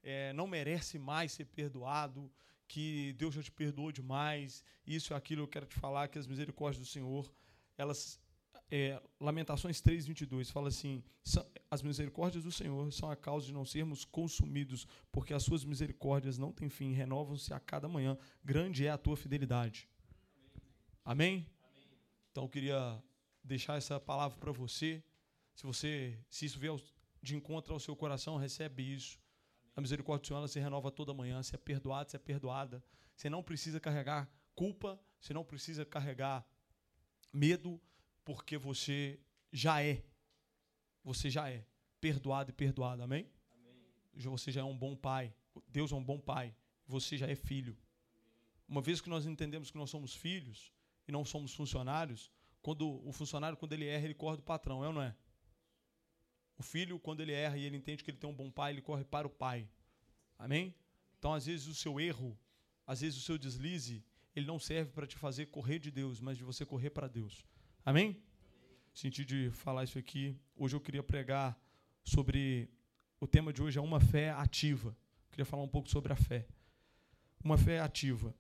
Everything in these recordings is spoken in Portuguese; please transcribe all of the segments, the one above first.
não merece mais ser perdoado, que Deus já te perdoou demais, isso e aquilo. Eu quero te falar que as misericórdias do Senhor, elas, Lamentações 3:22, fala assim: as misericórdias do Senhor são a causa de não sermos consumidos, porque as suas misericórdias não têm fim, renovam-se a cada manhã, grande é a tua fidelidade. Amém? Então eu queria deixar essa palavra para você. Se isso vier de encontro ao seu coração, recebe isso. A misericórdia do Senhor, ela se renova toda manhã. Você é perdoado, você é perdoada. Você não precisa carregar culpa, você não precisa carregar medo, porque você já é. Você já é perdoado e perdoada. Amém? Você já é um bom pai. Deus é um bom pai. Você já é filho. Uma vez que nós entendemos que nós somos filhos e não somos funcionários, quando o funcionário, quando ele erra, ele corre do patrão, é ou não é? O filho, quando ele erra e ele entende que ele tem um bom pai, ele corre para o pai. Amém? Então, às vezes, o seu erro, às vezes, o seu deslize, ele não serve para te fazer correr de Deus, mas de você correr para Deus. Amém? Senti de falar isso aqui. Hoje eu queria pregar sobre... O tema de hoje é uma fé ativa. Eu queria falar um pouco sobre a fé. Uma fé ativa.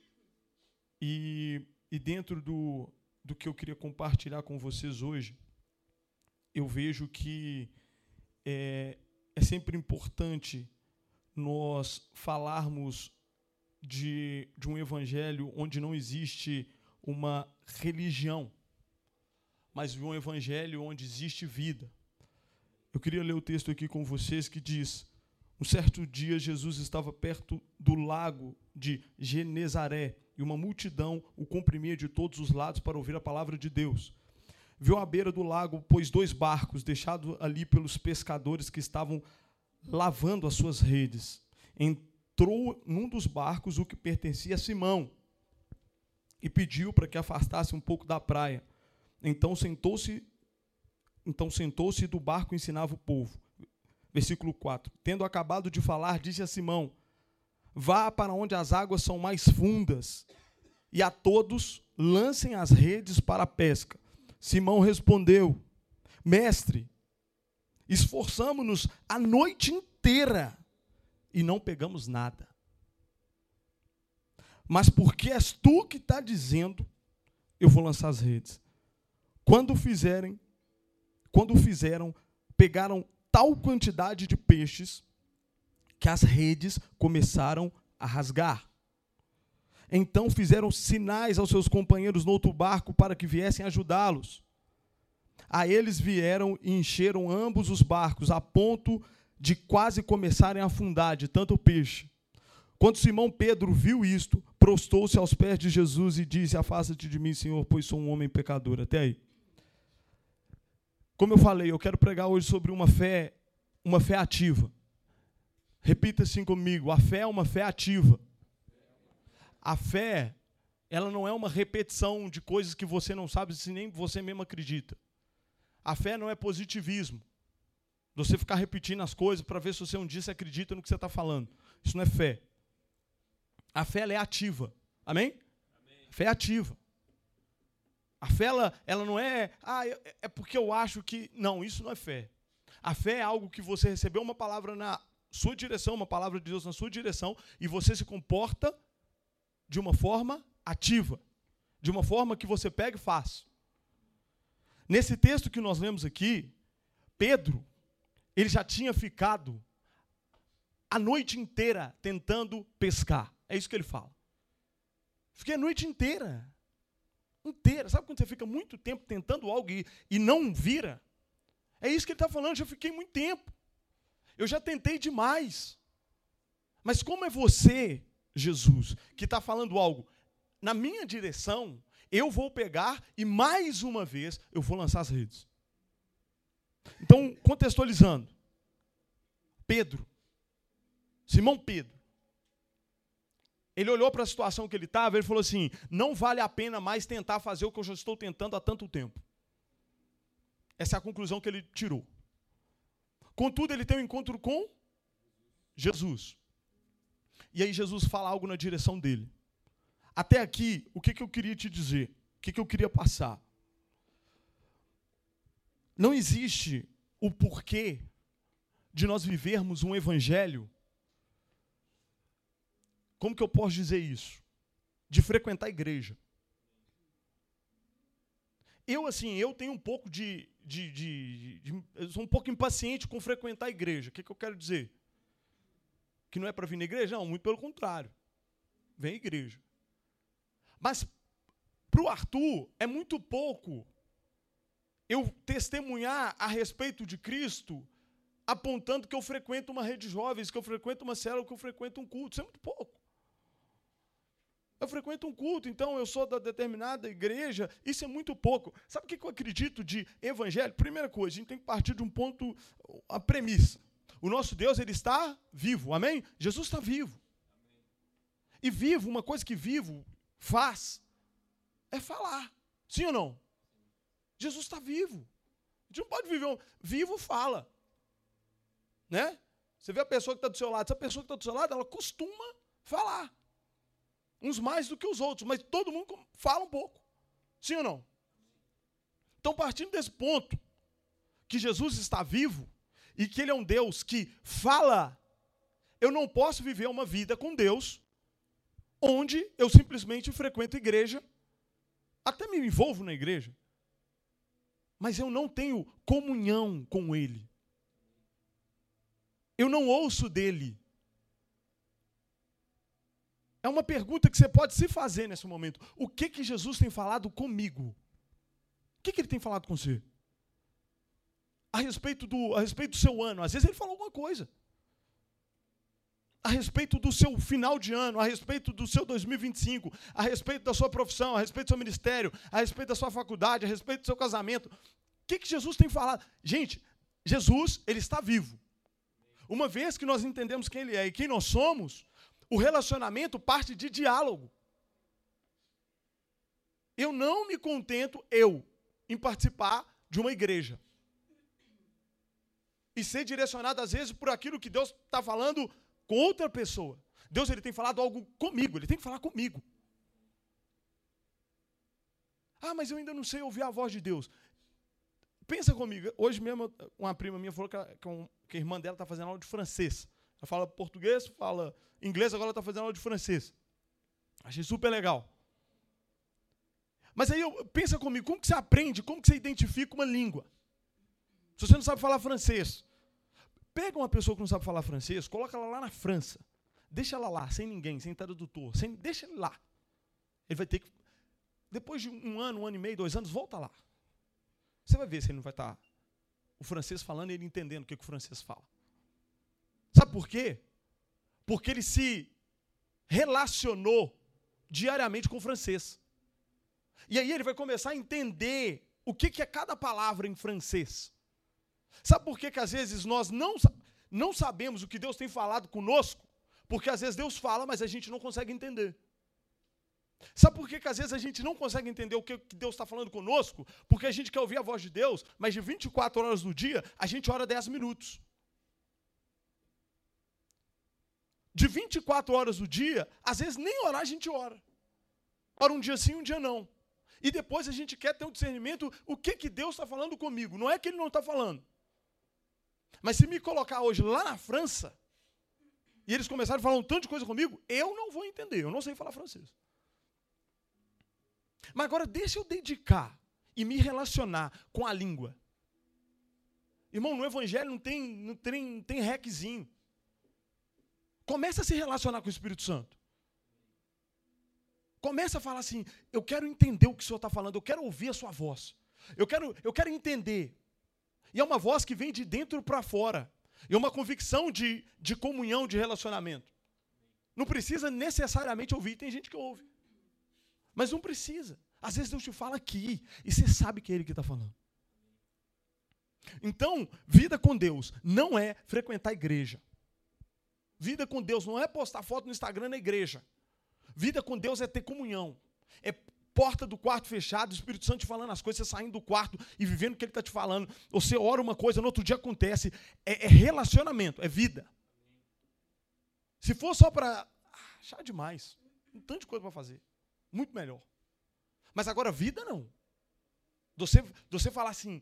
E dentro do que eu queria compartilhar com vocês hoje, eu vejo que é sempre importante nós falarmos de um evangelho onde não existe uma religião, mas de um evangelho onde existe vida. Eu queria ler o texto aqui com vocês que diz: um certo dia Jesus estava perto do lago de Genezaré e uma multidão o comprimia de todos os lados para ouvir a palavra de Deus. Viu à beira do lago, pois, 2 barcos, deixados ali pelos pescadores que estavam lavando as suas redes. Entrou num dos barcos o que pertencia a Simão e pediu para que afastasse um pouco da praia. Então sentou-se do barco e ensinava o povo. Versículo 4. Tendo acabado de falar, disse a Simão: vá para onde as águas são mais fundas, e a todos lancem as redes para a pesca. Simão respondeu: mestre, esforçamo-nos a noite inteira e não pegamos nada. Mas porque és tu que está dizendo, eu vou lançar as redes. Quando fizeram, pegaram tal quantidade de peixes que as redes começaram a rasgar. Então fizeram sinais aos seus companheiros no outro barco para que viessem ajudá-los. A eles vieram e encheram ambos os barcos, a ponto de quase começarem a afundar de tanto peixe. Quando Simão Pedro viu isto, prostou-se aos pés de Jesus e disse: afasta-te de mim, Senhor, pois sou um homem pecador. Até aí. Como eu falei, eu quero pregar hoje sobre uma fé ativa. Repita assim comigo: a fé é uma fé ativa. A fé, ela não é uma repetição de coisas que você não sabe se nem você mesmo acredita. A fé não é positivismo. Você ficar repetindo as coisas para ver se você um dia se acredita no que você está falando. Isso não é fé. A fé, ela é ativa. Amém? Amém. A fé é ativa. A fé, ela não é, é porque eu acho que... Não, isso não é fé. A fé é algo que você recebeu uma palavra na sua direção, uma palavra de Deus na sua direção, e você se comporta de uma forma ativa, de uma forma que você pega e faz. Nesse texto que nós lemos aqui, Pedro, ele já tinha ficado a noite inteira tentando pescar. É isso que ele fala. Fiquei a noite inteira. Sabe quando você fica muito tempo tentando algo e não vira? É isso que ele está falando, já fiquei muito tempo. Eu já tentei demais. Mas como é você, Jesus, que está falando algo na minha direção, eu vou pegar e mais uma vez eu vou lançar as redes. Então, contextualizando, Simão Pedro, ele olhou para a situação que ele estava e ele falou assim: não vale a pena mais tentar fazer o que eu já estou tentando há tanto tempo. Essa é a conclusão que ele tirou. Contudo, ele tem um encontro com Jesus. E aí Jesus fala algo na direção dele. Até aqui, o que eu queria te dizer? O que eu queria passar? Não existe o porquê de nós vivermos um evangelho como que eu posso dizer isso? De frequentar a igreja. Eu tenho um pouco eu sou um pouco impaciente com frequentar a igreja. O que eu quero dizer? Que não é para vir na igreja? Não, muito pelo contrário. Vem à igreja. Mas, para o Arthur, é muito pouco eu testemunhar a respeito de Cristo, apontando que eu frequento uma rede de jovens, que eu frequento uma célula, que eu frequento um culto. Isso é muito pouco. Eu frequento um culto, então eu sou da determinada igreja. Isso é muito pouco. Sabe o que eu acredito de evangelho? Primeira coisa, a gente tem que partir de um ponto, a premissa. O nosso Deus, ele está vivo, amém? Jesus está vivo. E vivo, uma coisa que vivo faz, é falar. Sim ou não? Jesus está vivo. A gente não pode viver vivo fala. Né? Você vê a pessoa que está do seu lado, essa pessoa que está do seu lado, ela costuma falar. Uns mais do que os outros, mas todo mundo fala um pouco. Sim ou não? Então, partindo desse ponto, que Jesus está vivo, e que ele é um Deus que fala, eu não posso viver uma vida com Deus, onde eu simplesmente frequento a igreja, até me envolvo na igreja, mas eu não tenho comunhão com ele. Eu não ouço dele. É uma pergunta que você pode se fazer nesse momento. O que Jesus tem falado comigo? O que ele tem falado com você? A respeito do seu ano. Às vezes ele falou alguma coisa. A respeito do seu final de ano, a respeito do seu 2025, a respeito da sua profissão, a respeito do seu ministério, a respeito da sua faculdade, a respeito do seu casamento. O que Jesus tem falado? Gente, Jesus, ele está vivo. Uma vez que nós entendemos quem ele é e quem nós somos, o relacionamento parte de diálogo. Eu não me contento, em participar de uma igreja. E ser direcionado, às vezes, por aquilo que Deus está falando com outra pessoa. Deus, ele tem falado algo comigo, ele tem que falar comigo. Ah, mas eu ainda não sei ouvir a voz de Deus. Pensa comigo, hoje mesmo uma prima minha falou que a irmã dela está fazendo aula de francês. Ela fala português, fala inglês, agora ela está fazendo aula de francês. Achei super legal. Mas aí pensa comigo, como que você aprende, como que você identifica uma língua? Se você não sabe falar francês, pega uma pessoa que não sabe falar francês, coloca ela lá na França, deixa ela lá, sem ninguém, sem tradutor, deixa ele lá. Ele vai ter que, depois de um ano e meio, 2 anos, volta lá. Você vai ver se ele não vai estar o francês falando e ele entendendo o que o francês fala. Sabe por quê? Porque ele se relacionou diariamente com o francês. E aí ele vai começar a entender o que é cada palavra em francês. Sabe por que às vezes nós não sabemos o que Deus tem falado conosco? Porque às vezes Deus fala, mas a gente não consegue entender. Sabe por que às vezes a gente não consegue entender o que Deus está falando conosco? Porque a gente quer ouvir a voz de Deus, mas de 24 horas do dia, a gente ora 10 minutos. De 24 horas do dia, às vezes nem orar a gente ora. Ora um dia sim, um dia não. E depois a gente quer ter um discernimento, o que Deus está falando comigo. Não é que ele não está falando. Mas se me colocar hoje lá na França, e eles começarem a falar um tanto de coisa comigo, eu não vou entender, eu não sei falar francês. Mas agora deixa eu dedicar e me relacionar com a língua. Irmão, no Evangelho não tem requezinho. Começa a se relacionar com o Espírito Santo. Começa a falar assim, eu quero entender o que o Senhor está falando, eu quero ouvir a sua voz. Eu quero entender. E é uma voz que vem de dentro para fora. É uma convicção de comunhão, de relacionamento. Não precisa necessariamente ouvir, tem gente que ouve. Mas não precisa. Às vezes Deus te fala aqui, e você sabe que é Ele que está falando. Então, vida com Deus não é frequentar a igreja. Vida com Deus não é postar foto no Instagram na igreja. Vida com Deus é ter comunhão. É porta do quarto fechado, o Espírito Santo te falando as coisas, você saindo do quarto e vivendo o que Ele está te falando. Você ora uma coisa, no outro dia acontece. É relacionamento, é vida. Se for só para achar demais, tem um tanto de coisa para fazer. Muito melhor. Mas agora, vida não. Você falar assim,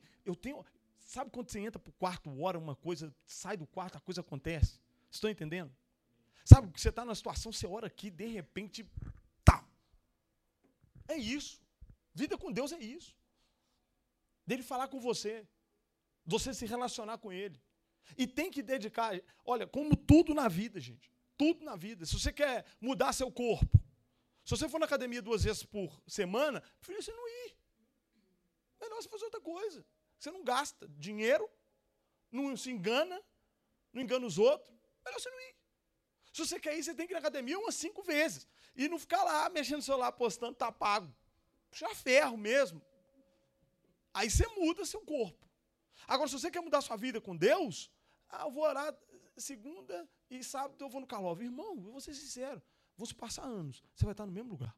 sabe quando você entra para o quarto, ora uma coisa, sai do quarto, a coisa acontece? Vocês estão entendendo? Sabe, que você está numa situação, você ora aqui, de repente, tá. É isso. Vida com Deus é isso. Dele falar com você se relacionar com Ele. E tem que dedicar, olha, como tudo na vida, gente. Tudo na vida. Se você quer mudar seu corpo, se você for na academia 2 vezes por semana, prefiro você não ir. Melhor você fazer outra coisa. Você não gasta dinheiro, não se engana, não engana os outros. Melhor você não ir. Se você quer ir, você tem que ir na academia umas 5 vezes. E não ficar lá mexendo no celular, postando, tá pago. Puxar ferro mesmo. Aí você muda seu corpo. Agora, se você quer mudar sua vida com Deus, eu vou orar segunda e sábado eu vou no Karlov. Irmão, eu vou ser sincero, vou se passar anos, você vai estar no mesmo lugar.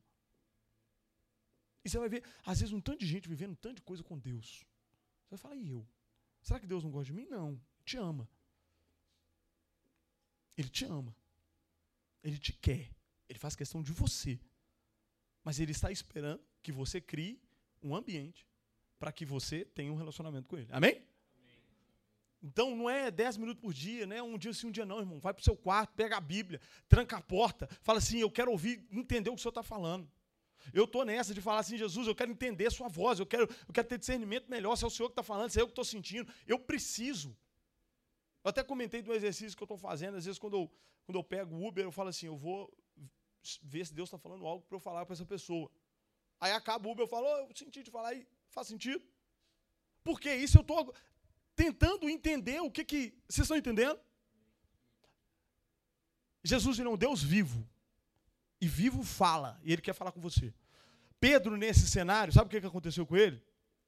E você vai ver, às vezes, um tanto de gente vivendo um tanto de coisa com Deus. Você vai falar, e eu? Será que Deus não gosta de mim? Não, te ama. Ele te ama. Ele te quer. Ele faz questão de você. Mas Ele está esperando que você crie um ambiente para que você tenha um relacionamento com Ele. Amém? Então, não é 10 minutos por dia, não é um dia sim, um dia não, irmão. Vai para o seu quarto, pega a Bíblia, tranca a porta, fala assim, eu quero ouvir, entender o que o Senhor está falando. Eu estou nessa de falar assim, Jesus, eu quero entender a sua voz, eu quero ter discernimento melhor, se é o Senhor que está falando, se é eu que estou sentindo. Eu preciso. Eu até comentei do exercício que eu estou fazendo, às vezes quando eu pego o Uber, eu falo assim, eu vou ver se Deus está falando algo para eu falar para essa pessoa. Aí acaba o Uber, eu falo, eu senti de falar, e faz sentido? Porque isso eu estou tentando entender o que... Vocês estão entendendo? Jesus, ele é um Deus vivo. E vivo fala. E Ele quer falar com você. Pedro, nesse cenário, sabe o que aconteceu com ele?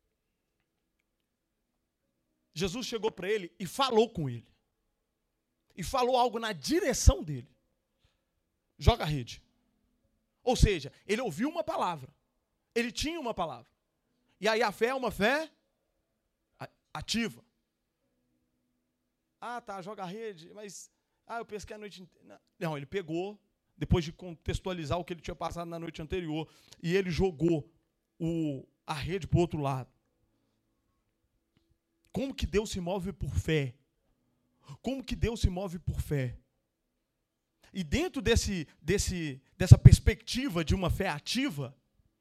Jesus chegou para ele e falou com ele. E falou algo na direção dele. Joga a rede. Ou seja, ele ouviu uma palavra. Ele tinha uma palavra. E aí a fé é uma fé ativa. Ah, tá, joga a rede, mas eu pesquei a noite inteira. Não, ele pegou, depois de contextualizar o que ele tinha passado na noite anterior, e ele jogou a rede para o outro lado. Como que Deus se move por fé? Como que Deus se move por fé? E dentro dessa perspectiva de uma fé ativa,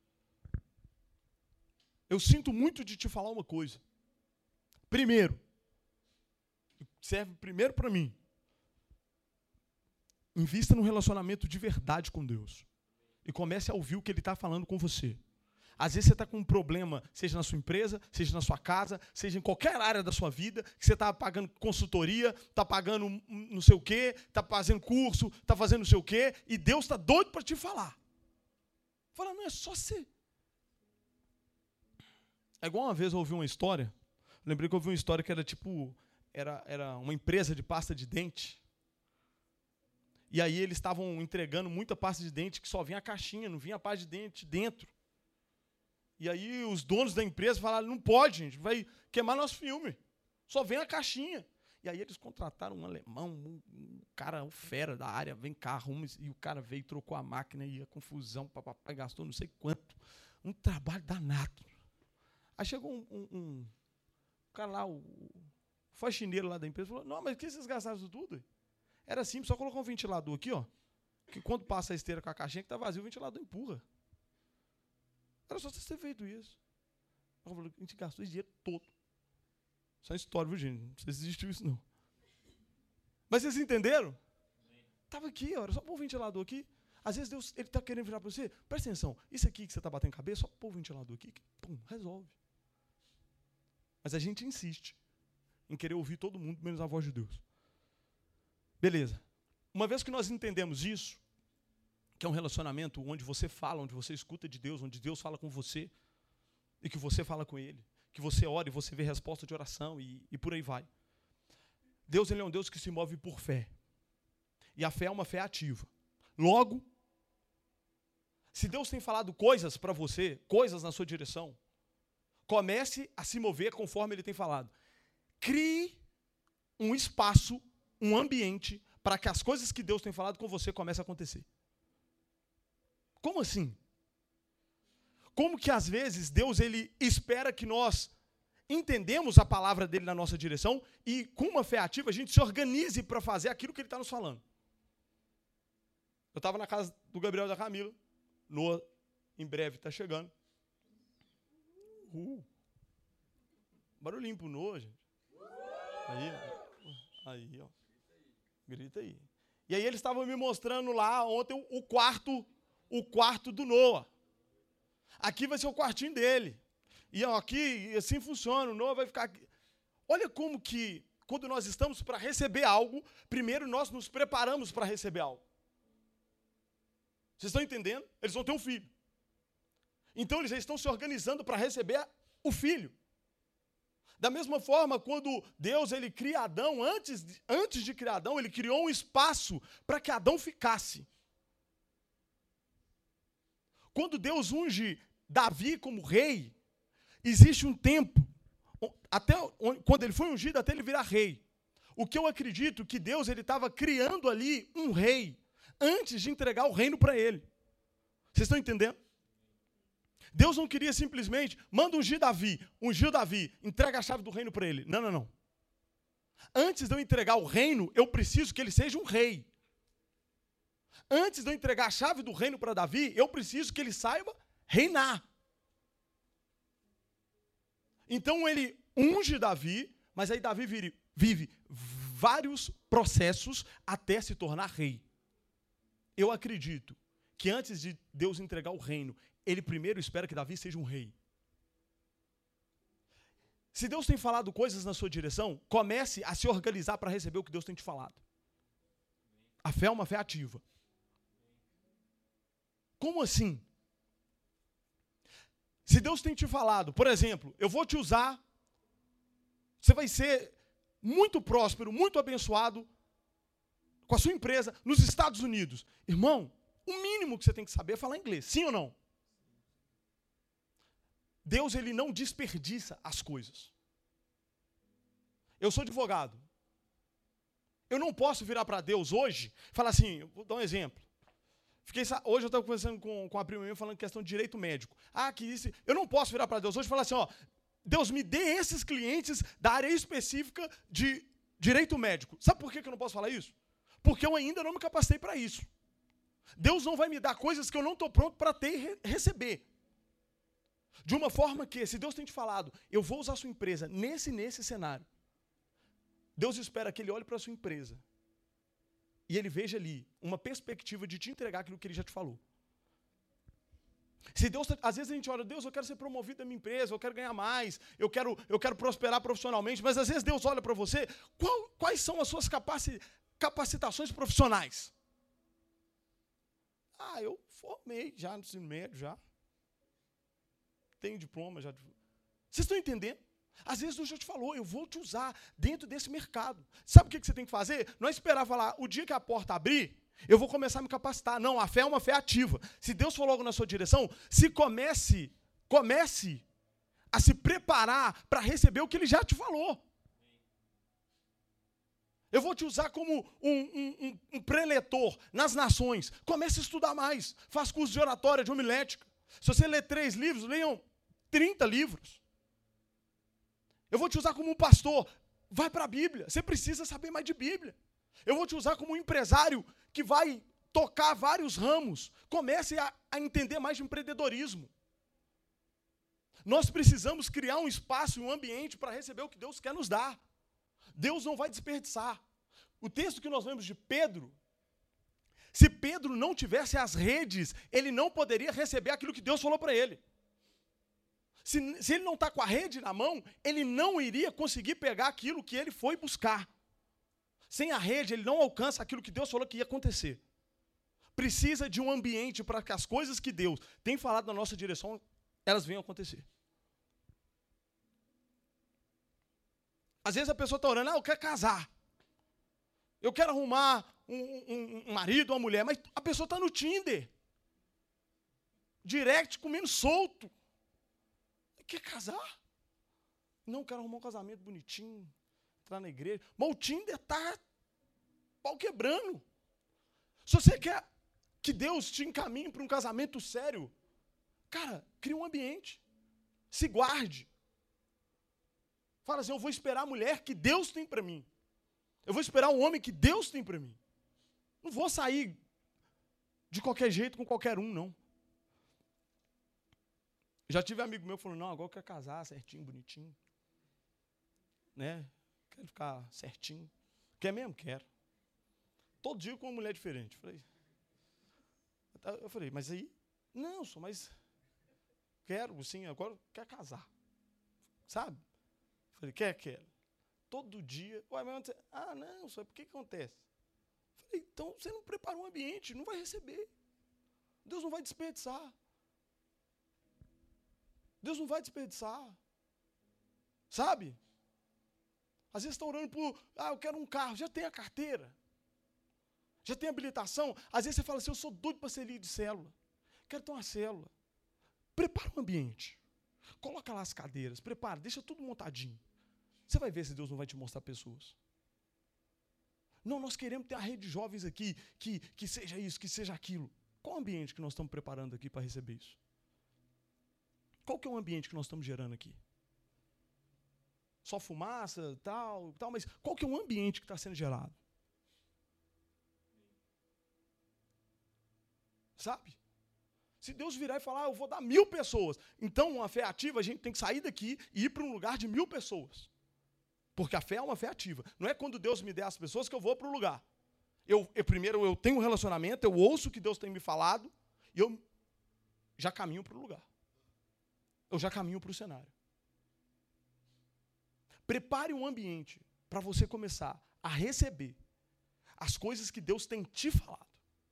eu sinto muito de te falar uma coisa. Primeiro, serve primeiro para mim. Invista num relacionamento de verdade com Deus. E comece a ouvir o que Ele está falando com você. Às vezes você está com um problema, seja na sua empresa, seja na sua casa, seja em qualquer área da sua vida, que você está pagando consultoria, está pagando não sei o quê, está fazendo curso, está fazendo não sei o quê, e Deus está doido para te falar. Fala, não é só você. É igual uma vez eu ouvi uma história, lembrei que eu ouvi uma história que era tipo, era uma empresa de pasta de dente, e aí eles estavam entregando muita pasta de dente que só vinha a caixinha, não vinha a pasta de dente dentro. E aí os donos da empresa falaram, não pode, gente, vai queimar nosso filme. Só vem a caixinha. E aí eles contrataram um alemão, um cara, um fera da área, vem cá, arruma, e o cara veio, trocou a máquina, e a confusão, papai gastou não sei quanto. Um trabalho danado. Aí chegou um cara lá, o faxineiro lá da empresa, falou, não, mas o que vocês gastaram isso tudo? Era simples, só colocar um ventilador aqui, ó, que quando passa a esteira com a caixinha que está vazio, o ventilador empurra. Era só você ter feito isso. Eu falei, a gente gastou esse dinheiro todo. Só história, viu, gente? Não sei se existiu isso, não. Mas vocês entenderam? Estava aqui, ó, era só pôr o ventilador aqui. Às vezes Deus está querendo virar para você. Presta atenção, isso aqui que você está batendo cabeça, só pôr o ventilador aqui, que, pum, resolve. Mas a gente insiste em querer ouvir todo mundo, menos a voz de Deus. Beleza. Uma vez que nós entendemos isso, que é um relacionamento onde você fala, onde você escuta de Deus, onde Deus fala com você, e que você fala com Ele, que você ora e você vê resposta de oração, e por aí vai. Deus, Ele é um Deus que se move por fé. E a fé é uma fé ativa. Logo, se Deus tem falado coisas para você, coisas na sua direção, comece a se mover conforme Ele tem falado. Crie um espaço, um ambiente, para que as coisas que Deus tem falado com você comecem a acontecer. Como assim? Como que às vezes Deus ele espera que nós entendemos a palavra dele na nossa direção e com uma fé ativa a gente se organize para fazer aquilo que ele está nos falando. Eu estava na casa do Gabriel e da Camila. Noah, em breve, está chegando. Barulhinho pro Noah, gente. Aí, ó. Grita aí. E aí eles estavam me mostrando lá ontem o quarto do Noah. Aqui vai ser o quartinho dele. E ó, aqui, assim funciona, o Noah vai ficar aqui. Olha como que, quando nós estamos para receber algo, primeiro nós nos preparamos para receber algo. Vocês estão entendendo? Eles vão ter um filho. Então eles já estão se organizando para receber o filho. Da mesma forma, quando Deus ele cria Adão, antes de criar Adão, ele criou um espaço para que Adão ficasse. Quando Deus unge Davi como rei, existe um tempo, até quando ele foi ungido, até ele virar rei. O que eu acredito que Deus ele estava criando ali um rei, antes de entregar o reino para ele. Vocês estão entendendo? Deus não queria simplesmente, manda ungir Davi, ungiu Davi, entrega a chave do reino para ele. Não. Antes de eu entregar o reino, eu preciso que ele seja um rei. Antes de eu entregar a chave do reino para Davi, eu preciso que ele saiba reinar. Então ele unge Davi, mas aí Davi vive vários processos até se tornar rei. Eu acredito que antes de Deus entregar o reino, ele primeiro espera que Davi seja um rei. Se Deus tem falado coisas na sua direção, comece a se organizar para receber o que Deus tem te falado. A fé é uma fé ativa. Como assim? Se Deus tem te falado, por exemplo, eu vou te usar, você vai ser muito próspero, muito abençoado com a sua empresa nos Estados Unidos. Irmão, o mínimo que você tem que saber é falar inglês, sim ou não? Deus, ele não desperdiça as coisas. Eu sou advogado. Eu não posso virar para Deus hoje e falar assim, vou dar um exemplo. Hoje eu estava conversando com a prima minha falando questão de direito médico. Que isso. Eu não posso virar para Deus hoje e falar assim, ó, Deus, me dê esses clientes da área específica de direito médico. Sabe por que eu não posso falar isso? Porque eu ainda não me capacitei para isso. Deus não vai me dar coisas que eu não estou pronto para ter e receber. De uma forma que, se Deus tem te falado, eu vou usar a sua empresa nesse cenário, Deus espera que ele olhe para a sua empresa e ele veja ali uma perspectiva de te entregar aquilo que ele já te falou. Se Deus, às vezes a gente olha, Deus, eu quero ser promovido na minha empresa, eu quero ganhar mais, eu quero prosperar profissionalmente, mas às vezes Deus olha para você, quais são as suas capacitações profissionais? Eu formei já no ensino médio, já. Tenho diploma já. Vocês estão entendendo? Às vezes Deus já te falou, eu vou te usar dentro desse mercado. Sabe o que você tem que fazer? Não é esperar falar, o dia que a porta abrir, eu vou começar a me capacitar. Não, a fé é uma fé ativa. Se Deus for logo na sua direção, comece a se preparar para receber o que Ele já te falou. Eu vou te usar como um preletor nas nações. Comece a estudar mais. Faz curso de oratória, de homilética. Se você ler 3 livros, leiam 30 livros. Eu vou te usar como um pastor. Vai para a Bíblia. Você precisa saber mais de Bíblia. Eu vou te usar como um empresário que vai tocar vários ramos. Comece a entender mais de empreendedorismo. Nós precisamos criar um espaço e um ambiente para receber o que Deus quer nos dar. Deus não vai desperdiçar. O texto que nós vemos de Pedro, se Pedro não tivesse as redes, ele não poderia receber aquilo que Deus falou para ele. Se ele não está com a rede na mão, ele não iria conseguir pegar aquilo que ele foi buscar. Sem a rede, ele não alcança aquilo que Deus falou que ia acontecer. Precisa de um ambiente para que as coisas que Deus tem falado na nossa direção, elas venham acontecer. Às vezes a pessoa está orando, eu quero casar. Eu quero arrumar um marido, uma mulher, mas a pessoa está no Tinder. Direct, comendo solto. Quer casar? Não, quero arrumar um casamento bonitinho, entrar na igreja. Mas o Tinder está pau quebrando. Se você quer que Deus te encaminhe para um casamento sério, cara, cria um ambiente. Se guarde. Fala assim, eu vou esperar a mulher que Deus tem para mim. Eu vou esperar o homem que Deus tem para mim. Não vou sair de qualquer jeito com qualquer um, não. Já tive amigo meu que falou, não, agora eu quero casar certinho, bonitinho. Né? Quero ficar certinho. Quer mesmo? Quero. Todo dia com uma mulher diferente. Eu falei, mas aí? Não, só mais... Quero, sim, agora quero casar. Sabe? Eu falei, quero. Todo dia... Ué, mas você... Ah, não, só por que acontece? Eu falei, então você não preparou um ambiente, não vai receber. Deus não vai desperdiçar. Deus não vai desperdiçar. Sabe? Às vezes está orando por, eu quero um carro, já tem a carteira. Já tem habilitação. Às vezes você fala assim, eu sou doido para ser líder de célula. Quero ter uma célula. Prepara um ambiente. Coloca lá as cadeiras, prepara, deixa tudo montadinho. Você vai ver se Deus não vai te mostrar pessoas. Não, nós queremos ter a rede de jovens aqui, que seja isso, que seja aquilo. Qual o ambiente que nós estamos preparando aqui para receber isso? Qual que é o ambiente que nós estamos gerando aqui? Só fumaça, tal, mas qual que é o ambiente que está sendo gerado? Sabe? Se Deus virar e falar, eu vou dar 1000 pessoas, então uma fé ativa, a gente tem que sair daqui e ir para um lugar de 1000 pessoas. Porque a fé é uma fé ativa. Não é quando Deus me der as pessoas que eu vou para o lugar. Primeiro eu tenho um relacionamento, eu ouço o que Deus tem me falado, e eu já caminho para o lugar. Eu já caminho para o cenário. Prepare um ambiente para você começar a receber as coisas que Deus tem te falado.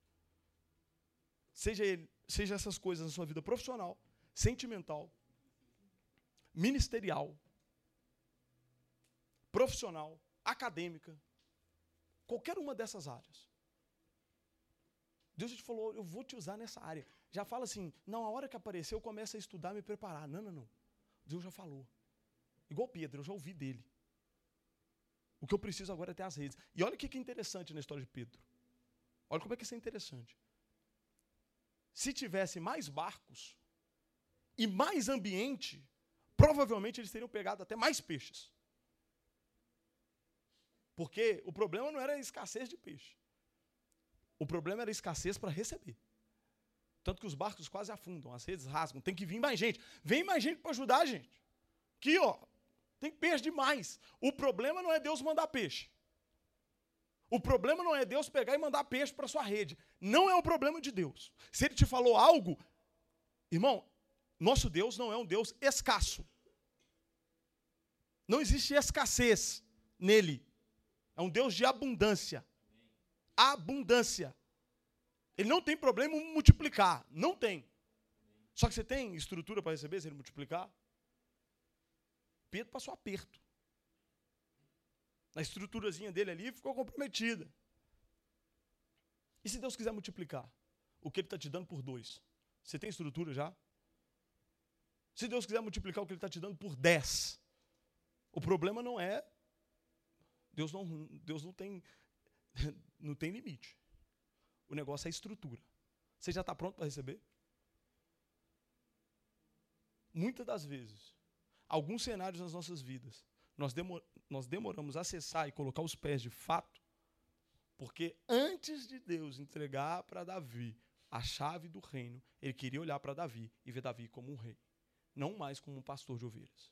Seja essas coisas na sua vida profissional, sentimental, ministerial, profissional, acadêmica, qualquer uma dessas áreas. Deus já te falou, eu vou te usar nessa área. Já fala assim, não, a hora que aparecer eu começo a estudar, me preparar. Não. Deus já falou. Igual Pedro, eu já ouvi dele. O que eu preciso agora é ter as redes. E olha o que é interessante na história de Pedro. Olha como é que isso é interessante. Se tivesse mais barcos e mais ambiente, provavelmente eles teriam pegado até mais peixes. Porque o problema não era a escassez de peixe. O problema era a escassez para receber. Tanto que os barcos quase afundam, as redes rasgam, tem que vir mais gente. Vem mais gente para ajudar a gente. Aqui, tem peixe demais. O problema não é Deus mandar peixe. O problema não é Deus pegar e mandar peixe para sua rede. Não é o problema de Deus. Se Ele te falou algo, irmão, nosso Deus não é um Deus escasso. Não existe escassez nele. É um Deus de abundância. Abundância. Ele não tem problema em multiplicar. Não tem. Só que você tem estrutura para receber se ele multiplicar? Pedro passou aperto. A estruturazinha dele ali ficou comprometida. E se Deus quiser multiplicar o que Ele está te dando por 2? Você tem estrutura já? Se Deus quiser multiplicar o que Ele está te dando por 10, o problema não é... Deus não tem limite. O negócio é a estrutura. Você já está pronto para receber? Muitas das vezes, alguns cenários nas nossas vidas, nós demoramos a acessar e colocar os pés de fato, porque antes de Deus entregar para Davi a chave do reino, Ele queria olhar para Davi e ver Davi como um rei, não mais como um pastor de ovelhas.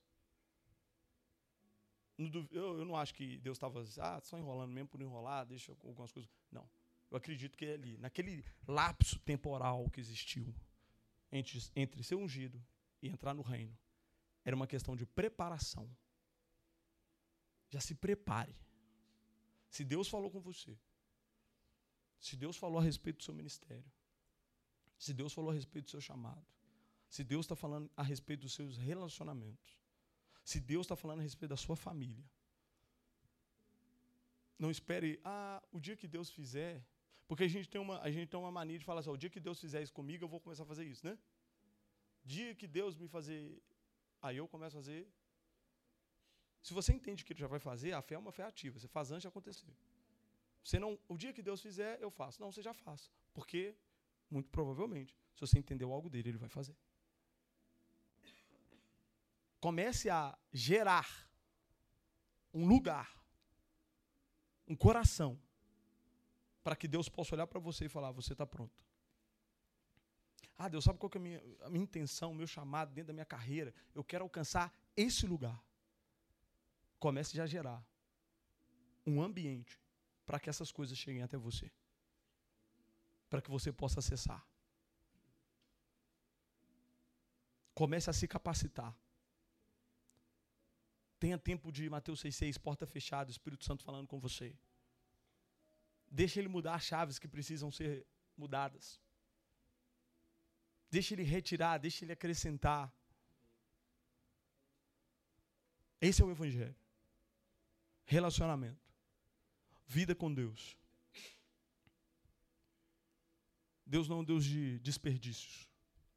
Eu não acho que Deus estava só enrolando mesmo por enrolar, deixa algumas coisas. Não. Eu acredito que ali, naquele lapso temporal que existiu entre ser ungido e entrar no reino, era uma questão de preparação. Já se prepare. Se Deus falou com você, se Deus falou a respeito do seu ministério, se Deus falou a respeito do seu chamado, se Deus está falando a respeito dos seus relacionamentos, se Deus está falando a respeito da sua família, não espere, o dia que Deus fizer, porque a gente tem uma mania de falar assim, o dia que Deus fizer isso comigo, eu vou começar a fazer isso, né? Dia que Deus me fazer, aí eu começo a fazer. Se você entende que Ele já vai fazer, a fé é uma fé ativa, você faz antes de acontecer. O dia que Deus fizer, eu faço. Não, você já faz, porque, muito provavelmente, se você entendeu algo dele, Ele vai fazer. Comece a gerar um lugar, um coração, para que Deus possa olhar para você e falar, você está pronto. Deus, sabe qual que é a minha intenção, o meu chamado dentro da minha carreira? Eu quero alcançar esse lugar. Comece já a gerar um ambiente para que essas coisas cheguem até você. Para que você possa acessar. Comece a se capacitar. Tenha tempo de Mateus 6,6, porta fechada, Espírito Santo falando com você. Deixa ele mudar as chaves que precisam ser mudadas. Deixa ele retirar, deixa ele acrescentar. Esse é o Evangelho. Relacionamento. Vida com Deus. Deus não é um Deus de desperdícios.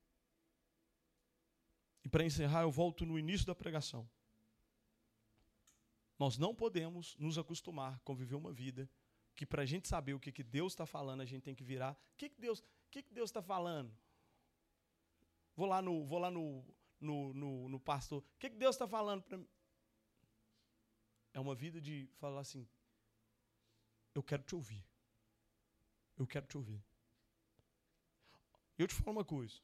E para encerrar, eu volto no início da pregação. Nós não podemos nos acostumar com viver uma vida que para a gente saber o que Deus está falando, a gente tem que virar. O que Deus está falando? Vou lá no pastor. O que Deus está falando para mim? É uma vida de falar assim, eu quero te ouvir. Eu quero te ouvir. Eu te falo uma coisa.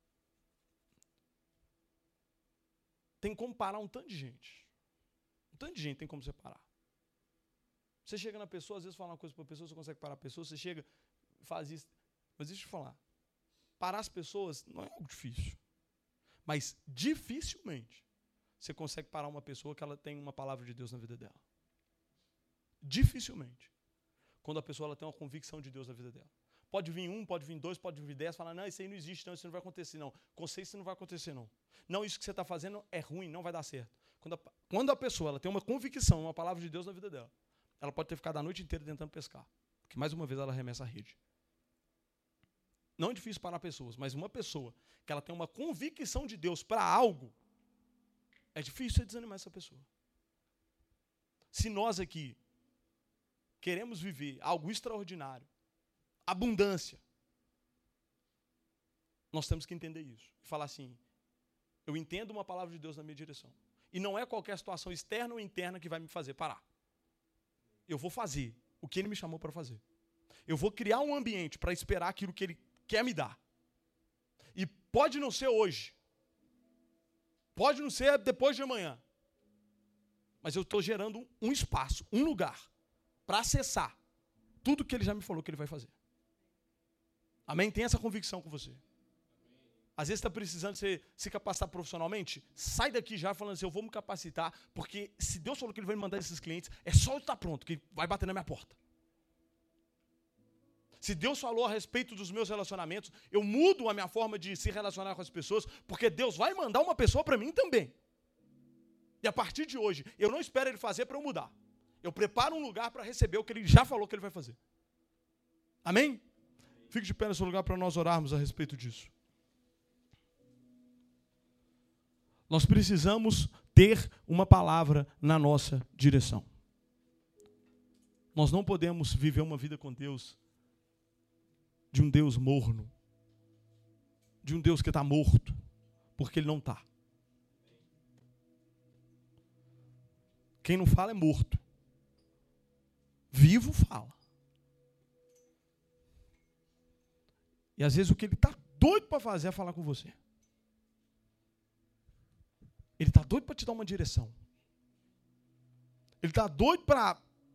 Tem como parar um tanto de gente. Um tanto de gente tem como separar. Você chega na pessoa, às vezes fala uma coisa para a pessoa, você consegue parar a pessoa, você chega e faz isso. Mas deixa eu te falar. Parar as pessoas não é algo difícil. Mas dificilmente você consegue parar uma pessoa que ela tem uma palavra de Deus na vida dela. Dificilmente. Quando a pessoa ela tem uma convicção de Deus na vida dela. Pode vir 1, pode vir 2, pode vir 10, falar, não, isso aí não existe, não, isso não vai acontecer, não. Com você isso não vai acontecer, não. Não, isso que você está fazendo é ruim, não vai dar certo. Quando a pessoa ela tem uma convicção, uma palavra de Deus na vida dela, ela pode ter ficado a noite inteira tentando pescar. Porque mais uma vez ela arremessa a rede. Não é difícil parar pessoas, mas uma pessoa que ela tem uma convicção de Deus para algo, é difícil você desanimar essa pessoa. Se nós aqui queremos viver algo extraordinário, abundância, nós temos que entender isso. E falar assim, eu entendo uma palavra de Deus na minha direção. E não é qualquer situação externa ou interna que vai me fazer parar. Eu vou fazer o que Ele me chamou para fazer. Eu vou criar um ambiente para esperar aquilo que Ele quer me dar. E pode não ser hoje. Pode não ser depois de amanhã. Mas eu estou gerando um espaço, um lugar, para acessar tudo que Ele já me falou que Ele vai fazer. Amém? Tenha essa convicção com você. Às vezes está precisando se capacitar profissionalmente, sai daqui já falando assim, eu vou me capacitar, porque se Deus falou que Ele vai me mandar esses clientes, é só eu estar pronto, que vai bater na minha porta. Se Deus falou a respeito dos meus relacionamentos, eu mudo a minha forma de se relacionar com as pessoas, porque Deus vai mandar uma pessoa para mim também. E a partir de hoje, eu não espero Ele fazer para eu mudar. Eu preparo um lugar para receber o que Ele já falou que Ele vai fazer. Amém? Fique de pé nesse lugar para nós orarmos a respeito disso. Nós precisamos ter uma palavra na nossa direção. Nós não podemos viver uma vida com Deus de um Deus morno, de um Deus que está morto, porque Ele não está. Quem não fala é morto. Vivo fala. E às vezes o que Ele está doido para fazer é falar com você. Ele está doido para te dar uma direção. Ele está doido para...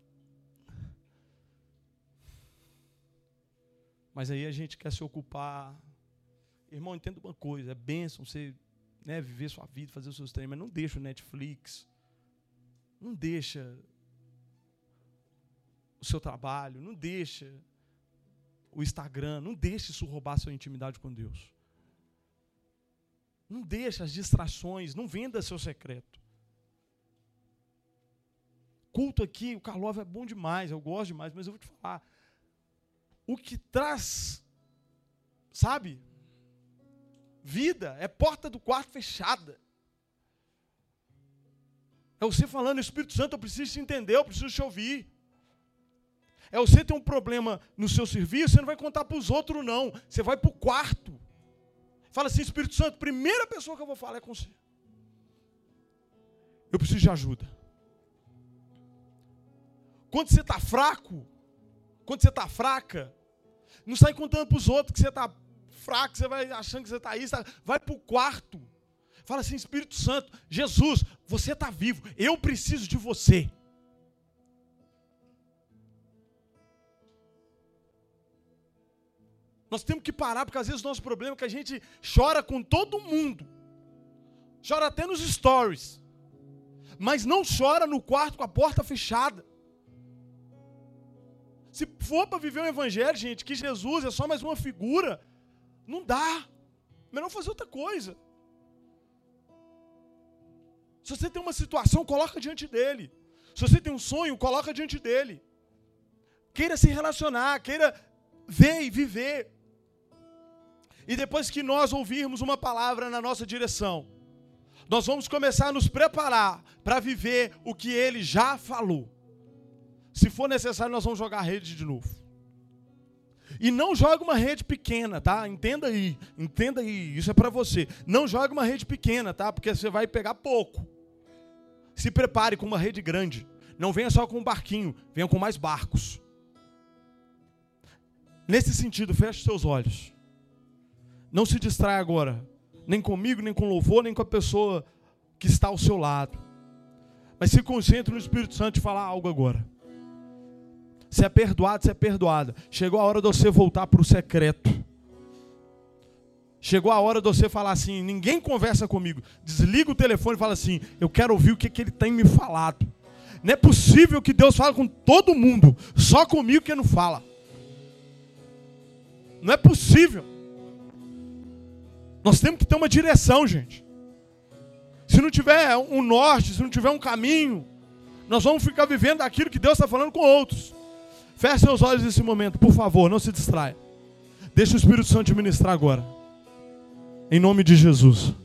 Mas aí a gente quer se ocupar. Irmão, entenda uma coisa, é bênção você viver sua vida, fazer os seus treinos, mas não deixa o Netflix, não deixa o seu trabalho, não deixa o Instagram, não deixa isso roubar a sua intimidade com Deus. Não deixa as distrações, não venda seu secreto. Culto aqui, o Karlov é bom demais, eu gosto demais, mas eu vou te falar. O que traz, sabe, vida é porta do quarto fechada. É você falando, Espírito Santo, eu preciso te entender, eu preciso te ouvir. É você ter um problema no seu serviço, você não vai contar para os outros não, você vai para o quarto. Fala assim, Espírito Santo, primeira pessoa que eu vou falar é com você. Eu preciso de ajuda. Quando você está fraco, quando você está fraca, não sai contando para os outros que você está fraco, você vai achando que você está aí, vai para o quarto. Fala assim, Espírito Santo, Jesus, você está vivo, eu preciso de você. Nós temos que parar, porque às vezes o nosso problema é que a gente chora com todo mundo. Chora até nos stories. Mas não chora no quarto com a porta fechada. Se for para viver um evangelho, gente, que Jesus é só mais uma figura, não dá. Melhor fazer outra coisa. Se você tem uma situação, coloca diante dele. Se você tem um sonho, coloca diante dele. Queira se relacionar, queira ver e viver. E depois que nós ouvirmos uma palavra na nossa direção, nós vamos começar a nos preparar para viver o que ele já falou. Se for necessário, nós vamos jogar a rede de novo. E não joga uma rede pequena, tá? Entenda aí, isso é para você. Não joga uma rede pequena, tá? Porque você vai pegar pouco. Se prepare com uma rede grande. Não venha só com um barquinho, venha com mais barcos. Nesse sentido, feche seus olhos. Não se distraia agora, nem comigo, nem com louvor, nem com a pessoa que está ao seu lado. Mas se concentre no Espírito Santo de falar algo agora. Se é perdoado, se é perdoada. Chegou a hora de você voltar para o secreto. Chegou a hora de você falar assim, ninguém conversa comigo. Desliga o telefone e fala assim, eu quero ouvir o que ele tem me falado. Não é possível que Deus fale com todo mundo, só comigo que ele não fala. Não é possível. Nós temos que ter uma direção, gente. Se não tiver um norte, se não tiver um caminho, nós vamos ficar vivendo aquilo que Deus está falando com outros. Feche seus olhos nesse momento, por favor, não se distraia. Deixa o Espírito Santo te ministrar agora. Em nome de Jesus.